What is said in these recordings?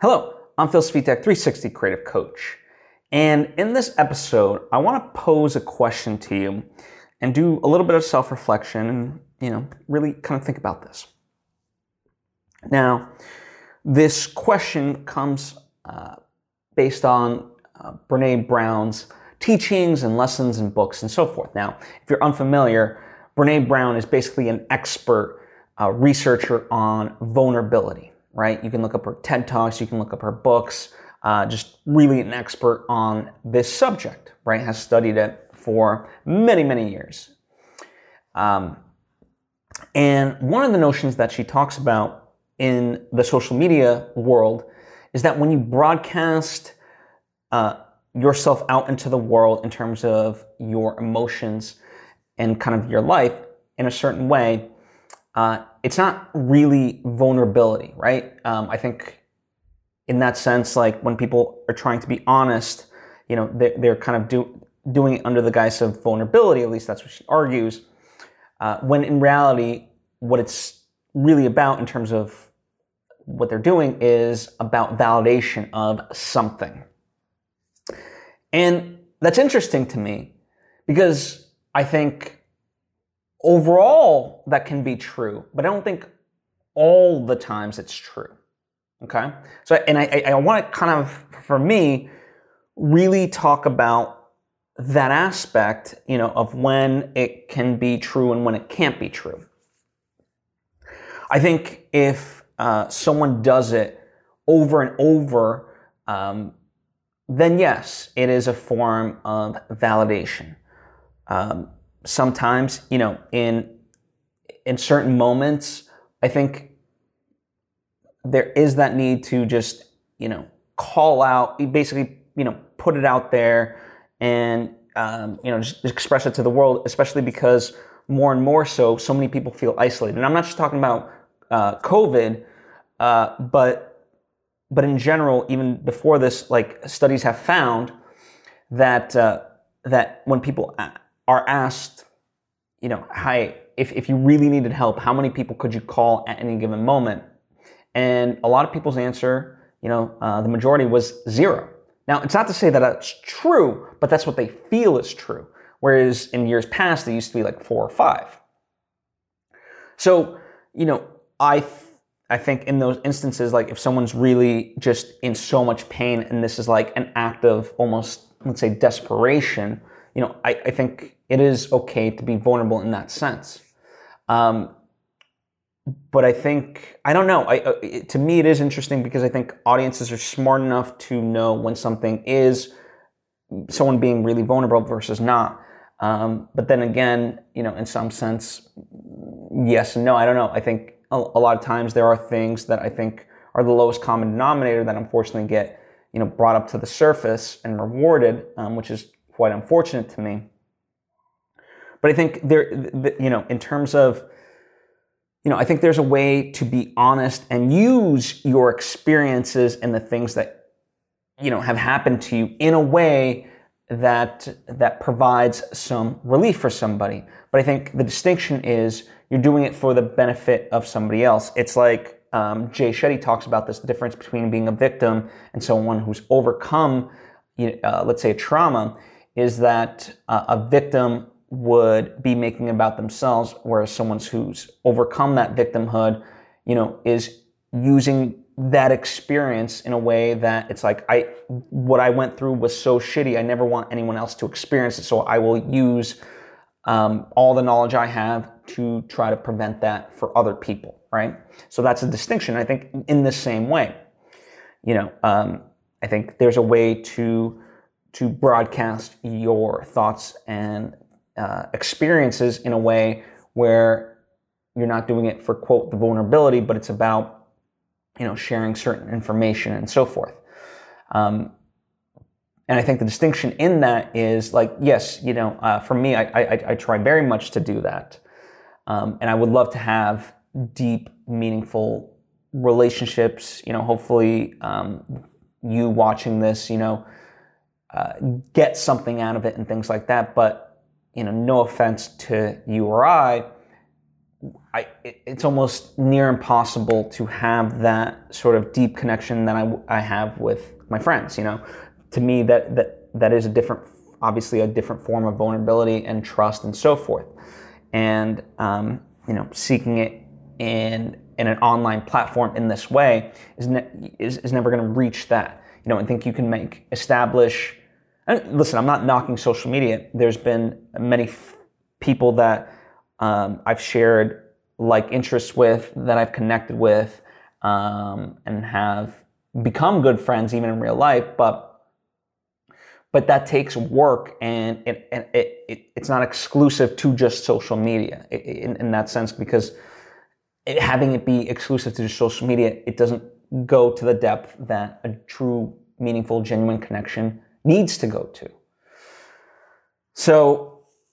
Hello, I'm Phil Svitek, 360 Creative Coach. And in this episode, I want to pose a question to you and do a little bit of self-reflection and, really kind of think about this. Now, this question comes based on Brené Brown's teachings and lessons and books and so forth. Now, if you're unfamiliar, Brené Brown is basically an expert researcher on vulnerability, right? You can look up her TED Talks, you can look up her books, just really an expert on this subject, right? Has studied it for many, many years. And one of the notions that she talks about in the social media world is that when you broadcast yourself out into the world in terms of your emotions and kind of your life in a certain way, it's not really vulnerability, right? I think in that sense, like when people are trying to be honest, they're kind of doing it under the guise of vulnerability, at least that's what she argues, when in reality, what it's really about in terms of what they're doing is about validation of something. And that's interesting to me because I think overall that can be true, but I don't think all the times it's true. Okay? So, and I want to kind of, for me, really talk about that aspect, of when it can be true and when it can't be true. I think if someone does it over and over, then yes, it is a form of validation. Sometimes, in certain moments, I think there is that need to just, call out, basically, put it out there and, just express it to the world, especially because more and more so many people feel isolated. And I'm not just talking about COVID, but in general, even before this, like studies have found that that when people are asked, hi, if you really needed help, how many people could you call at any given moment? And a lot of people's answer, the majority was 0. Now, it's not to say that that's true, but that's what they feel is true. Whereas in years past, it used to be like 4 or 5. So, I think in those instances, like if someone's really just in so much pain and this is like an act of almost, let's say, desperation, I think it is okay to be vulnerable in that sense. But I think, I don't know, to me it is interesting because I think audiences are smart enough to know when something is someone being really vulnerable versus not. But then again, in some sense, yes and no, I don't know. I think a lot of times there are things that I think are the lowest common denominator that unfortunately get, brought up to the surface and rewarded, which is quite unfortunate to me. But I think there, in terms of, I think there's a way to be honest and use your experiences and the things that, have happened to you in a way that provides some relief for somebody. But I think the distinction is you're doing it for the benefit of somebody else. It's like Jay Shetty talks about this, the difference between being a victim and someone who's overcome, let's say, a trauma, is that a victim would be making about themselves, whereas someone who's overcome that victimhood, is using that experience in a way that it's like, what I went through was so shitty, I never want anyone else to experience it, so I will use all the knowledge I have to try to prevent that for other people, right? So that's a distinction. I think in the same way, I think there's a way to broadcast your thoughts and experiences in a way where you're not doing it for, quote, the vulnerability, but it's about, sharing certain information and so forth. And I think the distinction in that is like, yes, for me, I try very much to do that. And I would love to have deep, meaningful relationships, hopefully you watching this, get something out of it and things like that. But, no offense to you or I, it's almost near impossible to have that sort of deep connection that I have with my friends. You know, to me, that is obviously a different form of vulnerability and trust and so forth. And you know, seeking it in an online platform in this way is never going to reach that. You know, I think you can establish. And listen, I'm not knocking social media. There's been many people that I've shared like interests with, that I've connected with, and have become good friends even in real life. But that takes work, and it's not exclusive to just social media in that sense, because having it be exclusive to just social media, it doesn't go to the depth that a true, meaningful, genuine connection needs to go to. So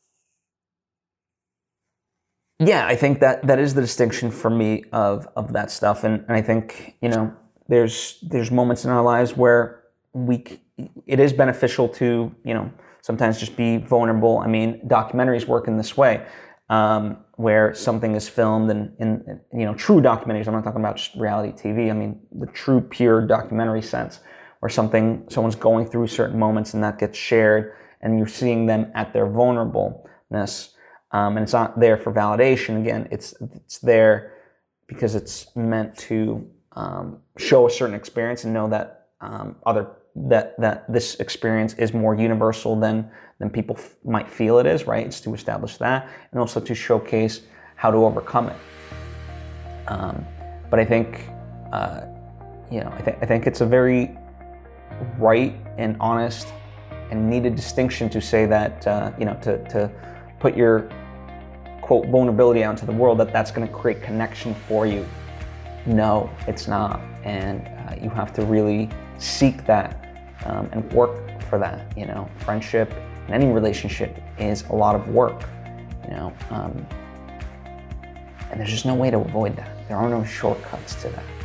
yeah, I think that is the distinction for me of that stuff. And I think, you know, there's moments in our lives where it is beneficial to, you know, sometimes just be vulnerable. I mean, documentaries work in this way, where something is filmed in you know, true documentaries. I'm not talking about just reality TV. I mean, the true, pure documentary sense, where someone's going through certain moments and that gets shared, and you're seeing them at their vulnerableness. And it's not there for validation. Again, it's there because it's meant to show a certain experience and know that that this experience is more universal than people might feel it is. Right? It's to establish that, and also to showcase how to overcome it. But I think you know, I think it's a very right and honest and needed distinction to say that you know, to put your quote vulnerability out into the world, that's going to create connection for you. No, it's not. And you have to really seek that and work for that. You know, friendship and any relationship is a lot of work, you know, and there's just no way to avoid that. There are no shortcuts to that.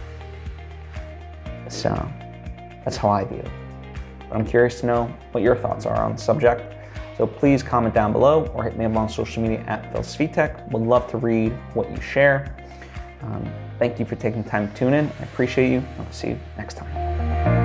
So that's how I view it. But I'm curious to know what your thoughts are on the subject. So please comment down below or hit me up on social media at PhilSvitek. Would love to read what you share. Thank you for taking the time to tune in. I appreciate you. I'll see you next time.